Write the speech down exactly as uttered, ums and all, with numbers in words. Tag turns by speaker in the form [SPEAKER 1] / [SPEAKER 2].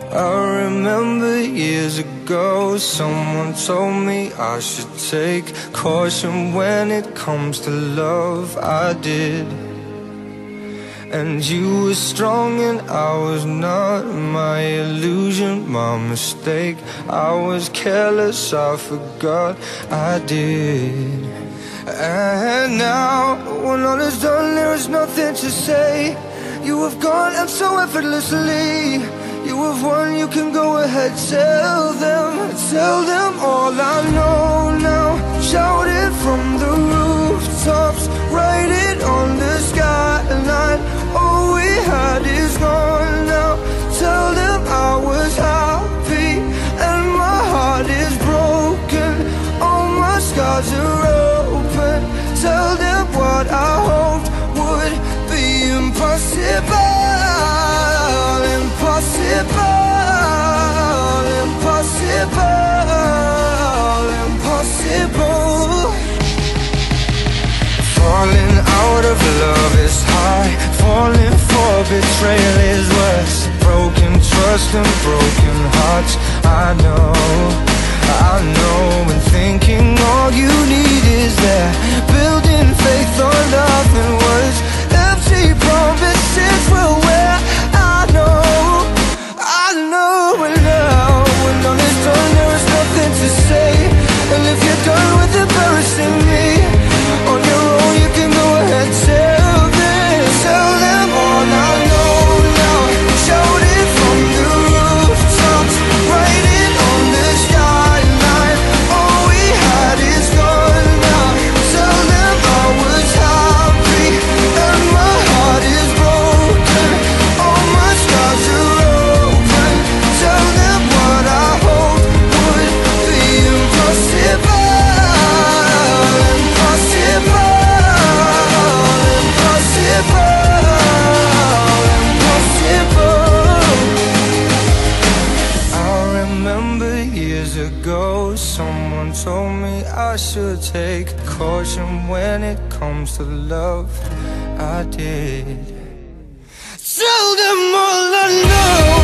[SPEAKER 1] I remember years ago, someone told me I should take caution when it comes to love. I did. And you were strong and I was not. My illusion, my mistake. I was careless, I forgot I did. And now, when all is done, there is nothing to say. You have gone and so effortlessly. You have won, you can go ahead, tell them. Tell them all I know now. Shout it from the rooftops, write it on the skyline. All we had is gone now. Tell them I was happy and my heart is broken. All my scars are open. Tell them what I hoped would be impossible. Impossible, impossible, impossible. Falling out of love is high. Falling for betrayal is worse. Broken trust and broken hearts. I know, I know. And thinking all you need is there. Building faith on nothing words. Empty promises will wear. I know, I know. And now, when all is done, there is nothing to say. And if you're done with embarrassing me on your own, you can go ahead, tell them, tell them all I know now. Shout it from the rooftops, write it on the skyline. All we had is gone now. Tell them I was happy and my heart is broken. All my scars are open. Tell them what I hoped would be impossible. Someone told me I should take caution when it comes to love. I did. Tell them all I know.